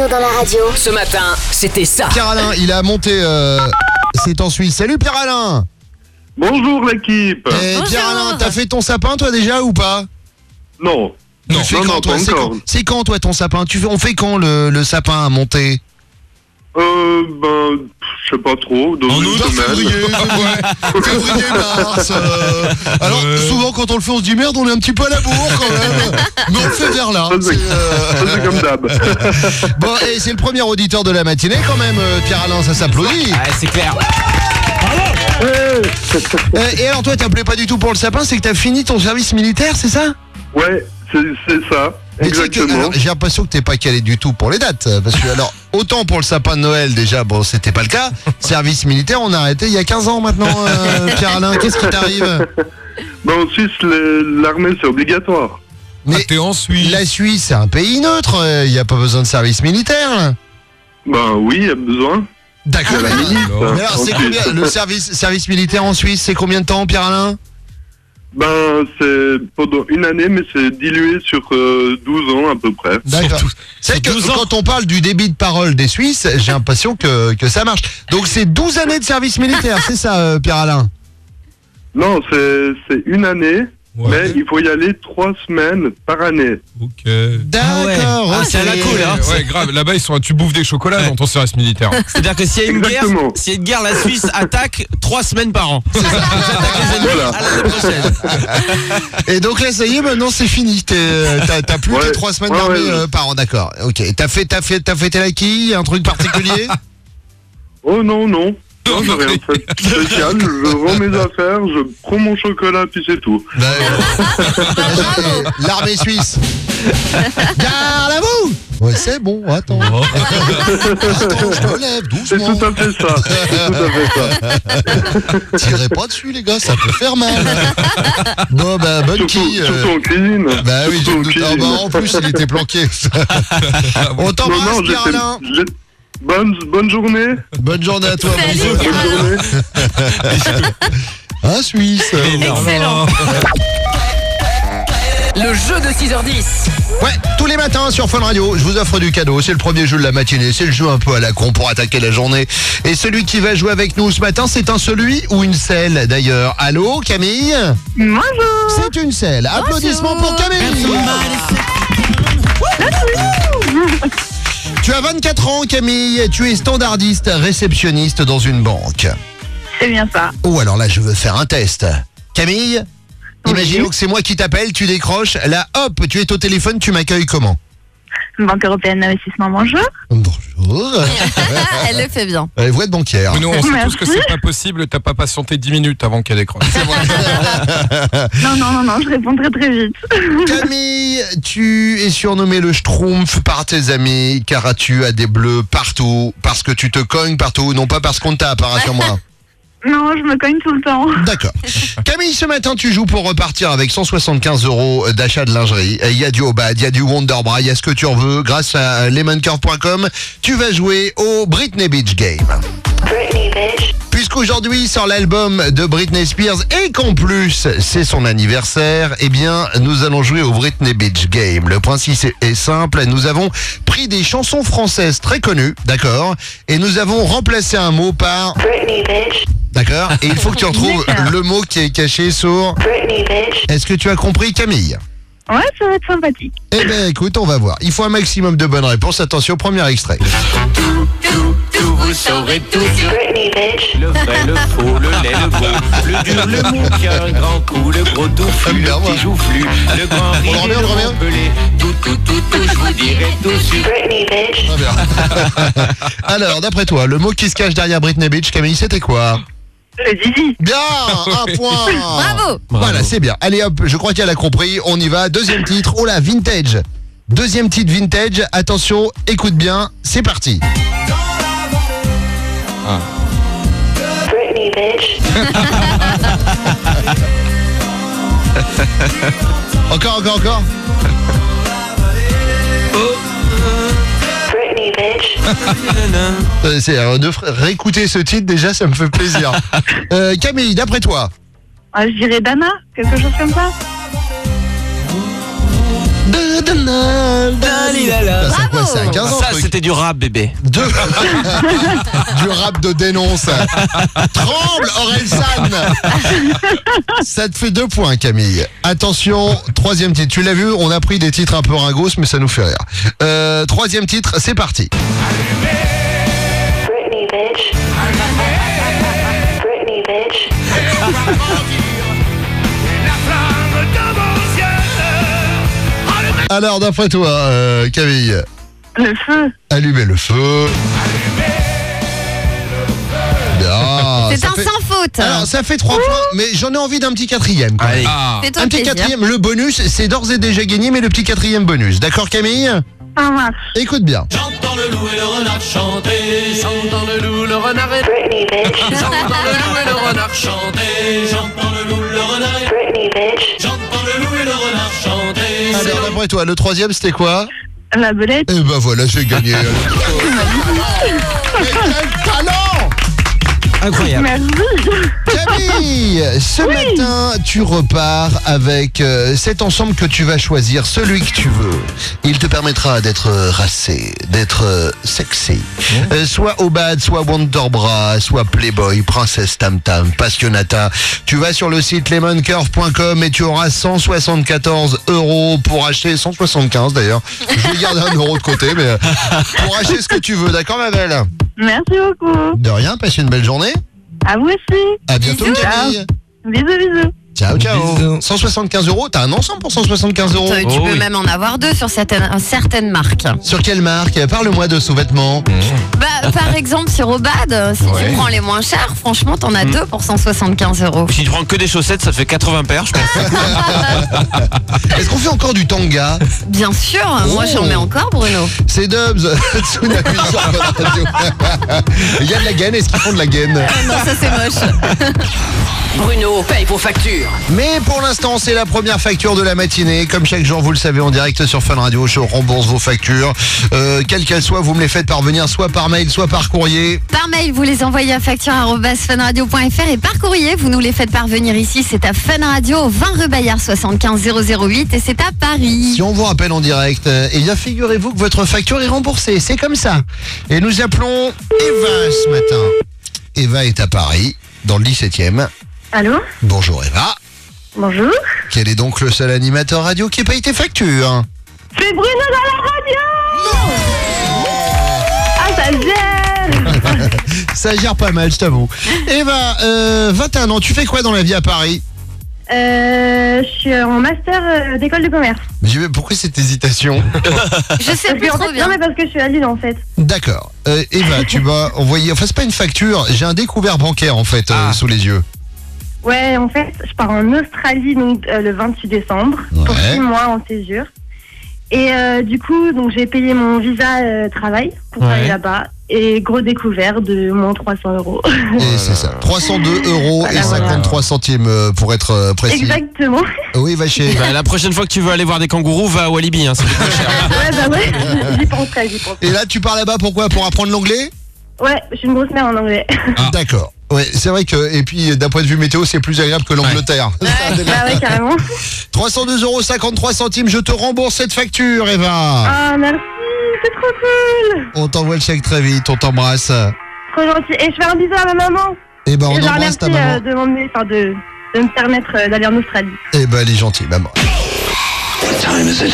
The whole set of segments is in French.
Bruno dans la radio. Ce matin, c'était ça. Pierre-Alain, il a monté... c'est en Suisse. Salut Pierre-Alain. Bonjour l'équipe. Pierre-Alain, t'as fait ton sapin toi déjà ou pas? Non. Non, pas encore. C'est quand toi ton sapin? On fait quand le sapin à monter? Je sais pas trop. Dans une semaine. Février, mars. Alors, souvent quand on le fait, on se dit merde, on est un petit peu à la bourre quand même. Mais on le fait vers là. C'est comme d'hab. Bon, et c'est le premier auditeur de la matinée quand même, Pierre-Alain, ça s'applaudit. Ouais, c'est clair. Et alors toi, t'appelais pas du tout pour le sapin, c'est que t'as fini ton service militaire, c'est ça? Ouais, c'est ça. Mais tu sais Exactement. j'ai l'impression que t'es pas calé du tout pour les dates. Parce que alors, autant pour le sapin de Noël déjà, bon c'était pas le cas. Service militaire, on a arrêté il y a 15 ans maintenant, Pierre-Alain, qu'est-ce qui t'arrive? En Suisse, l'armée c'est obligatoire. Mais t'es en Suisse. la Suisse, c'est un pays neutre, il n'y a pas besoin de service militaire. Oui, il y a besoin. D'accord. La milice. Mais alors, c'est combien le service militaire en Suisse, c'est combien de temps, Pierre-Alain? C'est pendant une année, mais c'est dilué sur 12 ans à peu près. D'accord. C'est que quand on parle du débit de parole des Suisses, j'ai l'impression que ça marche. Donc c'est 12 années de service militaire, c'est ça, Pierre-Alain? Non, c'est une année, mais il faut y aller 3 semaines par année. Ok. D'accord. C'est à la cool, hein. Ouais, grave. Là-bas, tu bouffes des chocolats dans ton service militaire. C'est-à-dire que s'il y a une guerre, la Suisse attaque 3 semaines par an. C'est ça. Voilà. À l'année prochaine. Et donc là, ça y est, maintenant c'est fini. T'as plus que 3 semaines d'armée par an, d'accord. Ok. T'as fêté la quille, un truc particulier? Oh non, non. Non, j'ai rien fait spécial. Je rends mes affaires, je prends mon chocolat, puis c'est tout. L'armée suisse. Garde à vous. Ouais, c'est bon, attends. Attends, je me lève C'est doucement. tout à fait ça. C'est tout à fait ça. Tirez pas dessus, les gars, ça peut faire mal. Bon, bonne quille. Surtout en cuisine. Bah oui, Surtout en cuisine. en plus, il était planqué. On t'embrasse, Pierre-Alain. Bonne journée. Bonne journée à toi, Salut, bonne journée. Un Suisse. Excellent. Le jeu de 6h10. Ouais, tous les matins sur Fun Radio, je vous offre du cadeau. C'est le premier jeu de la matinée. C'est le jeu un peu à la con pour attaquer la journée. Et celui qui va jouer avec nous ce matin, c'est un celui ou une selle d'ailleurs. Allô, Camille? Bonjour. C'est une selle. Applaudissements pour Camille. Tu as 24 ans, Camille. Tu es standardiste, réceptionniste dans une banque. C'est bien ça. Oh, alors là, je veux faire un test. Camille, imaginons que c'est moi qui t'appelle, tu décroches. Là, hop, tu es au téléphone, tu m'accueilles comment? Banque européenne d'investissement, bonjour. Bonjour. Elle le fait bien. Vous êtes banquière. Mais nous, on sait Merci. tous que c'est pas possible. T'as pas patienté 10 minutes avant qu'elle décroche. Non, je réponds très très vite. Camille, tu es surnommé le Schtroumpf par tes amis car tu as des bleus partout, parce que tu te cognes partout, non pas parce qu'on te tape, rassure-moi. Non, je me cogne tout le temps. D'accord. Camille, ce matin, tu joues pour repartir avec 175 € d'achat de lingerie. Il y a du Obad, il y a du Wonderbra, il y a ce que tu en veux. Grâce à lemoncurve.com, tu vas jouer au Britney Beach Game. Puisqu'aujourd'hui sort l'album de Britney Spears et qu'en plus c'est son anniversaire, eh bien nous allons jouer au Britney Beach Game. Le principe est simple, nous avons pris des chansons françaises très connues, d'accord, et nous avons remplacé un mot par Britney Beach. D'accord, et il faut que tu retrouves le mot qui est caché sur Britney Beach. Est-ce que tu as compris, Camille? Ouais, ça va être sympathique. Eh bien écoute, on va voir. Il faut un maximum de bonnes réponses. Attention, premier extrait. Tout, vous saurez tout sur Britney Beach. Le vrai, le faux, le laid, le beau, le dur, le mou, qui a un grand coup, le gros touffu, le petit joufflu, le grand riz, On le remet. pelé. Tout, je vous dirai tout sur Britney Beach. Très bien. Alors, d'après toi, le mot qui se cache derrière Britney Beach, Camille, c'était quoi? Le zizi. Bien, un point. Bravo. Voilà, c'est bien. Allez hop, je crois qu'elle a compris. On y va. Deuxième titre. Oh là, vintage. Deuxième titre vintage. Attention, écoute bien. C'est parti. Britney Beach. Encore. Britney Beach. C'est de réécouter ce titre déjà, ça me fait plaisir. Camille, d'après toi? Je dirais Dana, quelque chose comme ça. C'est quoi, c'est à 15 ans, Ça, truc. c'était du rap, bébé. Du rap de dénonce. Tremble, Orelsan. Ça te fait 2 points, Camille. Attention, 3e titre. Tu l'as vu, on a pris des titres un peu ringos, mais ça nous fait rire. 3e titre, c'est parti. Britney, bitch. Britney, bitch. Alors, d'après toi, Camille, Le feu. allumez le feu. Bien. C'est Ça un fait- sans faute. Alors, ça fait 3 points, mais j'en ai envie d'un petit 4e. quand même. Allez. Ah. Fais-toi Un petit plaisir. 4e, le bonus, c'est d'ores et déjà gagné, mais le petit 4e bonus. D'accord, Camille? Ça marche. Écoute bien. J'entends le loup et le renard chanter. J'entends le loup, le renard et Britney, bitch. J'entends le loup et le renard chanter. J'entends le loup, le renard et Britney, bitch. J'entends le loup et le renard chanter. Alors, d'après toi, le 3e, c'était quoi? La belette. Eh ben voilà, j'ai gagné. Mais quel talent! Incroyable. Merci. Camille, ce matin, tu repars avec cet ensemble que tu vas choisir, celui que tu veux. Il te permettra d'être racé, d'être sexy. Soit Obad, soit Wonderbra, soit Playboy, Princesse Tam Tam, Passionata. Tu vas sur le site lemoncurve.com et tu auras 174 € pour acheter, 175 d'ailleurs. Je vais garder 1 € de côté, mais pour acheter ce que tu veux. D'accord, ma belle? Merci beaucoup. De rien, passe une belle journée. À vous aussi. À bientôt, Bisous. Camille. Bisous, bisous. Ciao, ciao. Bisous. 175 €. T'as un ensemble pour 175 €. Tu Oh peux oui. même en avoir 2 sur certaines marques. Sur quelle marque? Parle-moi de sous-vêtements. Bah, par exemple, sur Obad, si Ouais. tu prends les moins chers, franchement, t'en as 2 pour 175 €. Si tu prends que des chaussettes, ça fait 80 paires, je pense. Est-ce qu'on fait encore du tanga? Bien sûr, moi j'en mets encore, Bruno. C'est Dubs. Tsunami sur Fun Radio. Il y a de la gaine. Est-ce qu'ils font de la gaine? Non, ça c'est moche. Bruno paye vos factures. Mais pour l'instant, c'est la première facture de la matinée. Comme chaque jour, vous le savez, en direct sur Fun Radio, je rembourse vos factures. Quelles qu'elles soient, vous me les faites parvenir soit par mail, soit par courrier. Par mail, vous les envoyez à facture@funradio.fr et par courrier, vous nous les faites parvenir ici. C'est à Fun Radio, 20 rue Bayard 75 008 et c'est à Paris. Si on vous rappelle en direct, eh bien figurez-vous que votre facture est remboursée, c'est comme ça. Et nous appelons Eva ce matin. Eva est à Paris, dans le 17e. Allô? Bonjour Eva. Bonjour. Quel est donc le seul animateur radio qui paye tes factures? C'est Bruno dans la radio. Ah, ça gère. Ça gère pas mal, je t'avoue. Eva, 21 ans, tu fais quoi dans la vie à Paris? Je suis en master d'école de commerce. Mais pourquoi cette hésitation? Je sais Parce plus que, en trop fait, bien. non, mais parce que je suis à Lille en fait. D'accord. Eva, tu vas envoyer... Enfin, c'est pas une facture, j'ai un découvert bancaire en fait sous les yeux. Ouais, en fait, je pars en Australie donc le 28 décembre pour Ouais. 6 mois en séjour. Et du coup, donc j'ai payé mon visa travail pour Ouais. aller là-bas. Et gros découvert de moins 300 €. Et c'est ça. 302 € Voilà, et 53 centimes pour être précis. Exactement. Oui, va chez... Bah, la prochaine fois que tu veux aller voir des kangourous, va à Walibi, hein, ça coûte pas cher. Ouais, bah ouais, j'y penserai, j'y penserai. Et là, tu pars là-bas pourquoi? Pour apprendre l'anglais? Ouais, je suis une grosse mère en anglais. D'accord. Ouais, c'est vrai que, et puis d'un point de vue météo, c'est plus agréable que l'Angleterre. Bah ouais, carrément. 302 € 53 centimes, je te rembourse cette facture, Eva. Ah, merci, c'est trop cool. On t'envoie le chèque très vite, on t'embrasse. Trop gentil. Et je fais un bisou à ma maman. Et ben, on Et je la embrasse remercie ta maman. de m'emmener, enfin de me permettre d'aller en Australie. Et ben, elle est gentille, maman. Le Vacher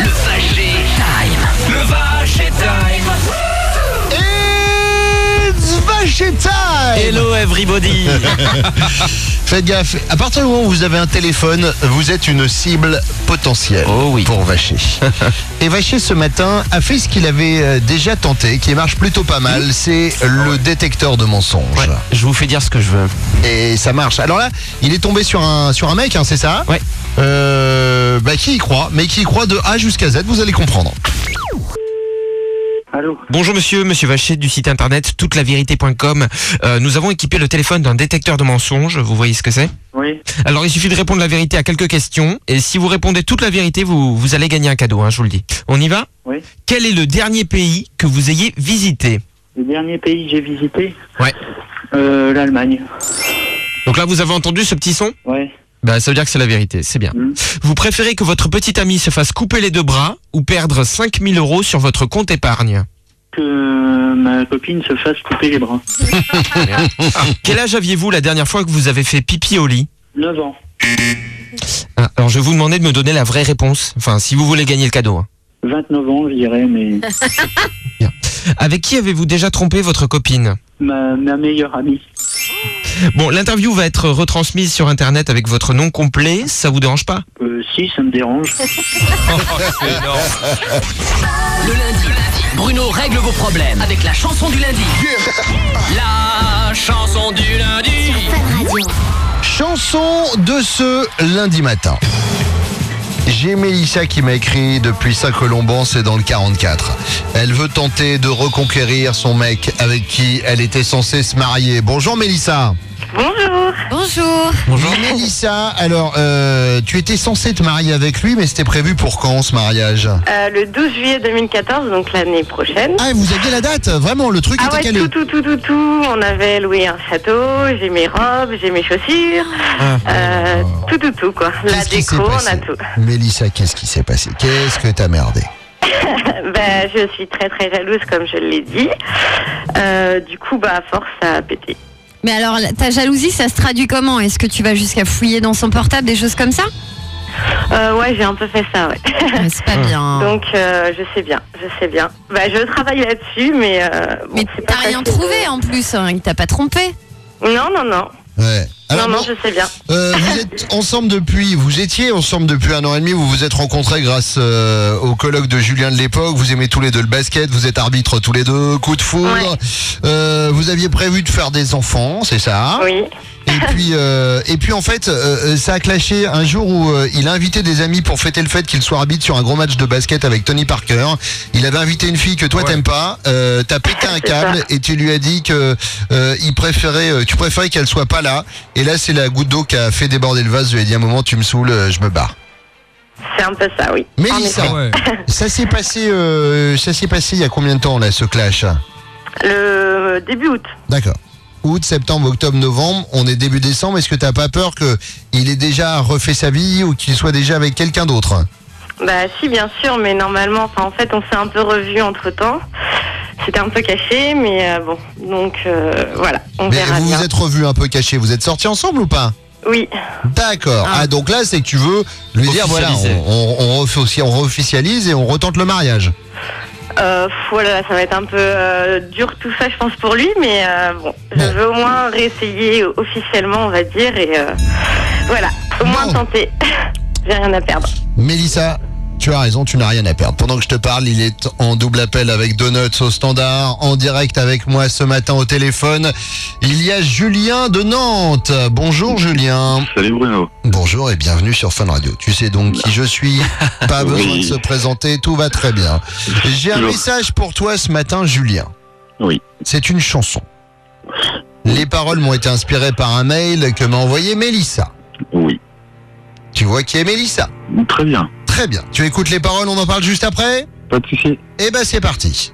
Time. Le Vacher Time. It's Vacher Time. Hello everybody. Faites gaffe, à partir du moment où vous avez un téléphone, vous êtes une cible potentielle Oh oui. pour Vacher. Et Vacher ce matin a fait ce qu'il avait déjà tenté, qui marche plutôt pas mal, c'est le détecteur de mensonges. Ouais, je vous fais dire ce que je veux. Et ça marche. Alors là, il est tombé sur un mec, hein, c'est ça? Ouais. Qui y croit, mais qui y croit de A jusqu'à Z, vous allez comprendre. Allô? Bonjour monsieur Vacher du site internet toutelavérité.com. Nous avons équipé le téléphone d'un détecteur de mensonges, vous voyez ce que c'est? Oui. Alors il suffit de répondre la vérité à quelques questions, et si vous répondez toute la vérité, vous allez gagner un cadeau, hein, je vous le dis. On y va? Oui. Quel est le dernier pays que vous ayez visité? Le dernier pays que j'ai visité? Ouais. L'Allemagne. Donc là vous avez entendu ce petit son? Ouais. Bah, ça veut dire que c'est la vérité, c'est bien. Vous préférez que votre petite amie se fasse couper les 2 bras ou perdre 5 000 € sur votre compte épargne? Que ma copine se fasse couper les bras. Quel âge aviez-vous la dernière fois que vous avez fait pipi au lit? 9 ans. Ah, alors je vais vous demander de me donner la vraie réponse, enfin si vous voulez gagner le cadeau. 29 ans, je dirais, mais Bien. Avec qui avez-vous déjà trompé votre copine? ma meilleure amie. Bon, l'interview va être retransmise sur internet avec votre nom complet, ça vous dérange pas? Si, ça me dérange. Le lundi, Bruno règle vos problèmes avec la chanson du lundi. La chanson du lundi. Chanson de ce lundi matin. J'ai Mélissa qui m'a écrit depuis Saint-Colomban, c'est dans le 44. Elle veut tenter de reconquérir son mec avec qui elle était censée se marier. Bonjour Mélissa. Bonjour. Bonjour. Bonjour. Mélissa, alors tu étais censée te marier avec lui, mais c'était prévu pour quand ce mariage? Le 12 juillet 2014, donc l'année prochaine. Ah, vous aviez la date? Vraiment, le truc Ah était ouais, calé. tout. On avait loué un château, j'ai mes robes, j'ai mes chaussures, tout quoi. La Qu'est-ce qui s'est déco, on passé a tout. Mélissa, qu'est-ce qui s'est passé? Qu'est-ce que t'as merdé? Je suis très jalouse, comme je l'ai dit. Du coup, à force, ça a pété. Mais alors, ta jalousie, ça se traduit comment? Est-ce que tu vas jusqu'à fouiller dans son portable, des choses comme ça? Ouais, j'ai un peu fait ça, ouais. Mais c'est pas bien. Donc, je sais bien. Je travaille là-dessus, mais... Mais t'as rien trouvé en plus, hein, il t'a pas trompé? Non. Ouais. Alors, non, je sais bien. Vous étiez ensemble depuis 1 an et demi, vous vous êtes rencontrés grâce au colloque de Julien de l'époque, vous aimez tous les deux le basket, vous êtes arbitres tous les deux, coup de foudre, vous aviez prévu de faire des enfants, c'est ça? Oui. Et puis en fait, ça a clashé un jour où il a invité des amis pour fêter le fait qu'il soit arbitre sur un gros match de basket avec Tony Parker. Il avait invité une fille que toi t'aimes pas, t'as pété un câble et tu lui as dit que tu préférais qu'elle soit pas là. Et là, c'est la goutte d'eau qui a fait déborder le vase. Je lui ai dit, un moment, tu me saoules, je me barre. C'est un peu ça, oui. Mélissa, ça s'est passé il y a combien de temps là, ce clash? Le début août. D'accord. Août, septembre, octobre, novembre, on est début décembre. Est-ce que t'as pas peur qu'il ait déjà refait sa vie ou qu'il soit déjà avec quelqu'un d'autre? Si, bien sûr, mais normalement, en fait, on s'est un peu revus entre-temps. C'était un peu caché, mais bon, donc voilà, on verra bien. Mais vous vous êtes revus un peu cachés, vous êtes sortis ensemble ou pas? Oui. D'accord. Ah, donc là, c'est que tu veux lui dire, voilà, on re-officialise et on retente le mariage. Voilà, ça va être un peu dur tout ça, je pense, pour lui, mais bon, je veux au moins réessayer officiellement, on va dire, et voilà, au moins tenter. J'ai rien à perdre. Mélissa, tu as raison, tu n'as rien à perdre. Pendant que je te parle, il est en double appel avec Donuts au standard, en direct avec moi ce matin au téléphone. Il y a Julien de Nantes. Bonjour Julien. Salut Bruno. Bonjour et bienvenue sur Fun Radio. Tu sais donc qui je suis, pas besoin de se présenter, tout va très bien. J'ai un message pour toi ce matin Julien. Oui. C'est une chanson. Les paroles m'ont été inspirées par un mail que m'a envoyé Mélissa. Oui. Tu vois qui est Mélissa? Très bien. Très bien. Tu écoutes les paroles, on en parle juste après? Pas de souci. Eh ben c'est parti.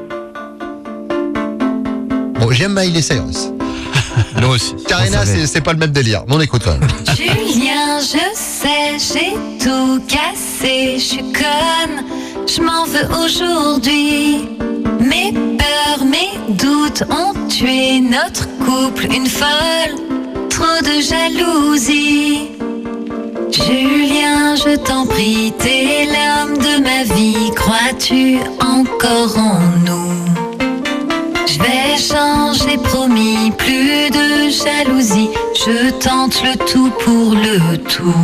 Bon, j'aime Miley Cyrus. Nous aussi. Karina, c'est pas le même délire. Mais on écoute quand même. Julien, je sais, j'ai tout cassé. Je suis conne, je m'en veux aujourd'hui. Mes peurs, mes doutes ont tué notre couple. Une folle, trop de jalousie. Julien, je t'en prie, t'es l'homme de ma vie. Crois-tu encore en nous? Je vais changer, promis, plus de jalousie. Je tente le tout pour le tout.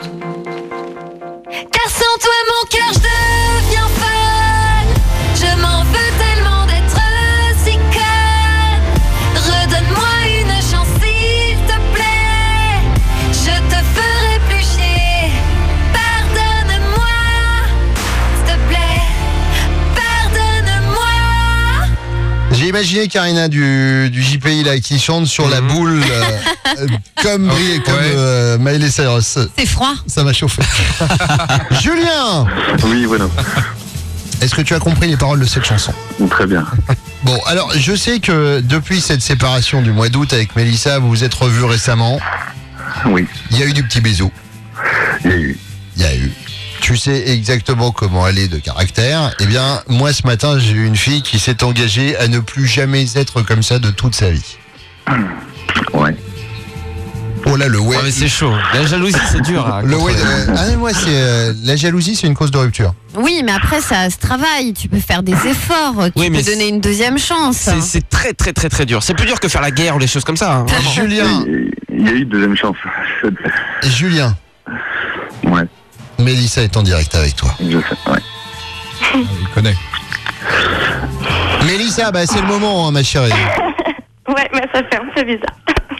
Car sans toi, mon cœur, je deviens folle. Je m'en veux tellement d'être si conne. Redonne-moi une chance, s'il te plaît. Je te ferai plus chier. Pardonne-moi, s'il te plaît. Pardonne-moi. J'ai imaginé Karina du JPI là qui chante sur la boule comme Miley Cyrus. C'est froid. Ça m'a chauffé. Julien. Oui, voilà. Est-ce que tu as compris les paroles de cette chanson? Très bien. Bon, alors je sais que depuis cette séparation du mois d'août avec Mélissa, vous vous êtes revus récemment. Oui. Il y a eu du petit bisou. Il y a eu. Il y a eu. Tu sais exactement comment elle est de caractère. Eh bien, moi, ce matin, j'ai eu une fille qui s'est engagée à ne plus jamais être comme ça de toute sa vie. Ouais. Oh là, le ouais. Ah, mais c'est chaud. La jalousie, c'est dur à Le ouais. contrôler. Ah, mais moi, c'est la jalousie, c'est une cause de rupture. Oui, mais après, ça se travaille. Tu peux faire des efforts. Tu Oui, mais peux donner une deuxième chance. C'est très très très très dur. C'est plus dur que faire la guerre ou les choses comme ça. Hein, vraiment. Julien. Il y a eu une deuxième chance. Et Julien. Ouais, Mélissa est en direct avec toi. je sais, ouais. Il connaît. Mélissa, bah, c'est le moment, hein, ma chérie. Ouais, mais ça fait un peu bizarre.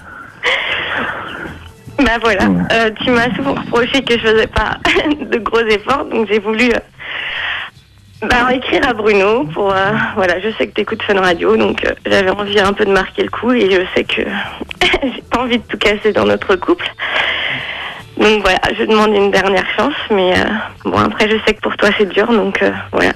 Bah voilà, tu m'as souvent reproché que je faisais pas de gros efforts, donc j'ai voulu écrire à Bruno pour... voilà, je sais que t'écoutes Fun Radio, donc j'avais envie un peu de marquer le coup et je sais que j'ai pas envie de tout casser dans notre couple. Donc voilà, je demande une dernière chance, mais bon, après je sais que pour toi c'est dur, donc voilà.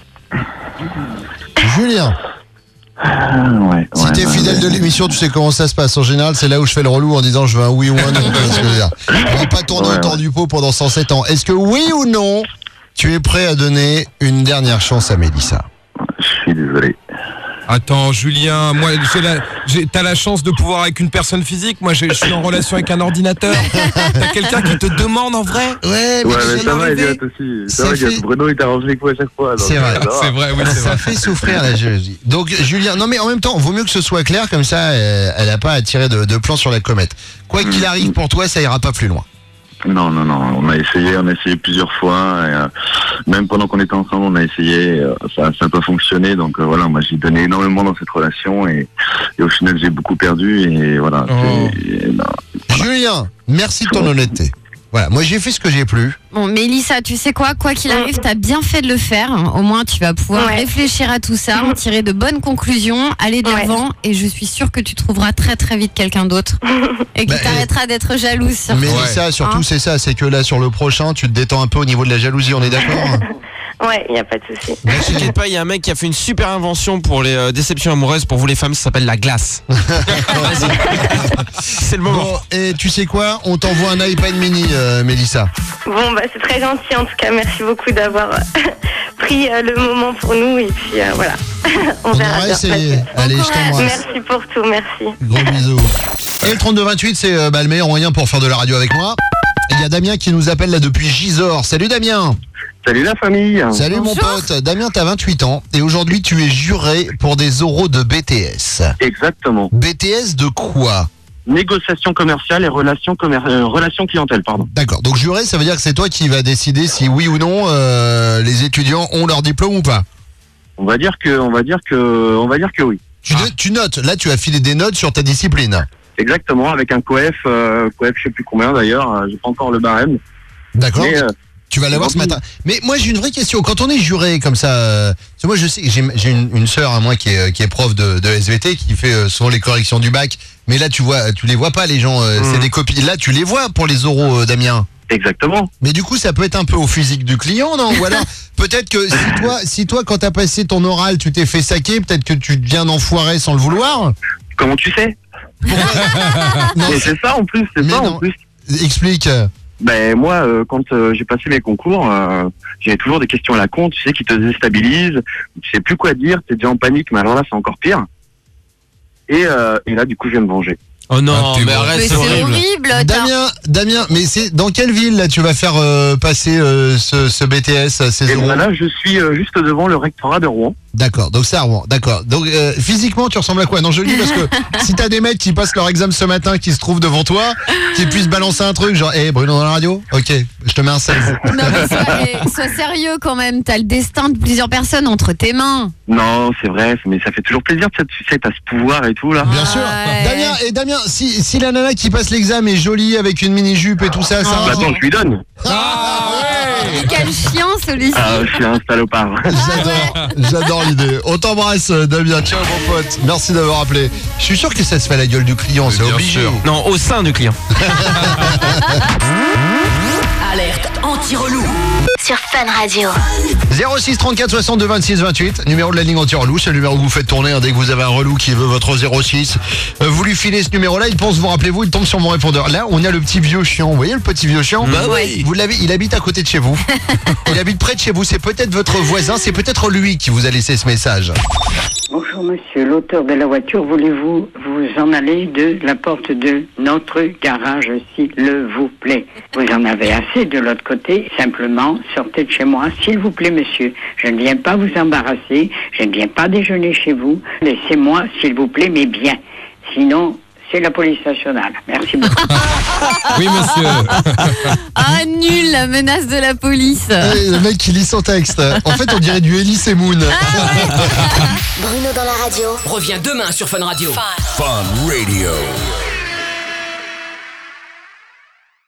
Julien. Ouais, Si t'es fidèle de l'émission, tu sais comment ça se passe. En général, c'est là où je fais le relou en disant je veux un oui ou un non. Parce que, on va pas tourner autour du pot pendant 107 ans. Est-ce que oui ou non, tu es prêt à donner une dernière chance à Mélissa? Je suis désolé. Attends, Julien, moi, t'as la chance de pouvoir avec une personne physique. Moi, je suis en relation avec un ordinateur. T'as quelqu'un qui te demande en vrai? Ouais, Ouais, mais ça va, Elliot aussi. Ça va, Elliot. Bruno, il t'arrange les coups à chaque fois. C'est vrai. C'est vrai, oui, c'est Ça vrai. fait souffrir la jalousie. Donc Julien, non mais en même temps, vaut mieux que ce soit clair, comme ça elle n'a pas à tirer de plan sur la comète. Quoi qu'il arrive pour toi, ça ira pas plus loin. Non, on a essayé plusieurs fois, et, même pendant qu'on était ensemble, on a essayé, ça n'a pas fonctionné, donc voilà, moi j'ai donné énormément dans cette relation, et au final j'ai beaucoup perdu, et voilà. Julien, merci de ton honnêteté. Voilà, moi j'ai fait ce que j'ai plu. Bon, Mélissa, tu sais quoi qu'il arrive, t'as bien fait de le faire. Au moins, tu vas pouvoir réfléchir à tout ça, en tirer de bonnes conclusions, aller de l'avant, et je suis sûre que tu trouveras très très vite quelqu'un d'autre et qui t'arrêtera d'être jalouse. Surtout. Mélissa, surtout c'est ça, c'est que là sur le prochain, tu te détends un peu au niveau de la jalousie, on est d'accord? Ouais, il n'y a pas de souci. Ne t'inquiète pas, il y a un mec qui a fait une super invention pour les déceptions amoureuses pour vous les femmes, ça s'appelle la glace. Vas-y. C'est le moment. Bon, et tu sais quoi? On t'envoie un iPad mini, Mélissa. Bon, bah c'est très gentil en tout cas. Merci beaucoup d'avoir pris le moment pour nous. Et puis voilà. On verra va bien. essayer. Allez, je t'embrasse. Merci pour tout, merci. Gros bisous. Et le 3228, c'est le meilleur moyen pour faire de la radio avec moi. Il y a Damien qui nous appelle là depuis Gisors. Salut Damien. Salut la famille. Salut mon pote. Damien, t'as 28 ans et aujourd'hui tu es juré pour des oraux de BTS. Exactement. BTS de quoi? Négociation commerciale et relation clientèle, pardon. D'accord, donc juré, ça veut dire que c'est toi qui vas décider si oui ou non les étudiants ont leur diplôme ou pas? On va dire que oui. Tu notes, là tu as filé des notes sur ta discipline. Exactement, avec un coef, je sais plus combien d'ailleurs, j'ai pas encore le barème. D'accord. Mais, tu vas l'avoir ce matin. Mais moi j'ai une vraie question. Quand on est juré comme ça, parce que moi je sais, j'ai une sœur à moi qui est prof de SVT, qui fait souvent les corrections du bac. Mais là tu les vois pas les gens, c'est des copies. Là tu les vois pour les oraux, Damien. Exactement. Mais du coup ça peut être un peu au physique du client, non? Ou alors peut-être que si toi quand t'as passé ton oral tu t'es fait saquer, peut-être que tu deviens enfoiré sans le vouloir. Comment tu sais? Non, mais c'est ça en plus, en plus. Explique. Ben moi, quand j'ai passé mes concours, j'avais toujours des questions à la con, tu sais, qui te déstabilisent, tu sais plus quoi dire, t'es déjà en panique, mais alors là c'est encore pire. Et là du coup je vais me venger. Oh non, mais arrête, c'est horrible. Damien, mais c'est dans quelle ville là tu vas faire passer ce BTS, ces oraux? Là je suis juste devant le rectorat de Rouen. D'accord, donc c'est à Rouen, d'accord. Donc physiquement tu ressembles à quoi? Non, je le dis parce que si t'as des mecs qui passent leur examen ce matin, qui se trouvent devant toi, qui puissent balancer un truc genre Bruno dans la radio, ok, je te mets un 16. Non mais sois sérieux quand même, t'as le destin de plusieurs personnes entre tes mains. Non, c'est vrai, mais ça fait toujours plaisir, tu sais, t'as ce pouvoir et tout là. Bien sûr. Damien, si la nana qui passe l'examen est jolie avec une mini-jupe et tout ça, ça... Attends, je lui donne. Et quel chien celui-ci. Je suis un salopard. J'adore l'idée. On t'embrasse, Damien. Ciao, mon pote. Merci d'avoir appelé. Je suis sûr que ça se fait à la gueule du client, c'est obligé. Non, au sein du client. Alerte anti-relou. sur Fun Radio. 06 34 62 26 28, numéro de la ligne anti-relou, c'est le numéro que vous faites tourner dès que vous avez un relou qui veut votre 06. Vous lui filez ce numéro-là, il pense vous rappelez-vous, il tombe sur mon répondeur. Là, on a le petit vieux chiant, vous voyez le petit vieux chiant? Bah oui. Vous l'avez, il habite à côté de chez vous. Il habite près de chez vous, c'est peut-être votre voisin, c'est peut-être lui qui vous a laissé ce message. Bonjour monsieur, l'auteur de la voiture, voulez-vous vous en aller de la porte de notre garage s'il vous plaît? Vous en avez assez de l'autre côté, simplement sortez de chez moi s'il vous plaît monsieur. Je ne viens pas vous embarrasser, je ne viens pas déjeuner chez vous, laissez-moi s'il vous plaît mais bien, sinon c'est la police nationale. Merci beaucoup. Oui monsieur. Ah nul, la menace de la police. Le mec qui lit son texte. En fait on dirait du Elise et Moon. Bruno dans la radio. Reviens demain sur Fun Radio. Fun Radio.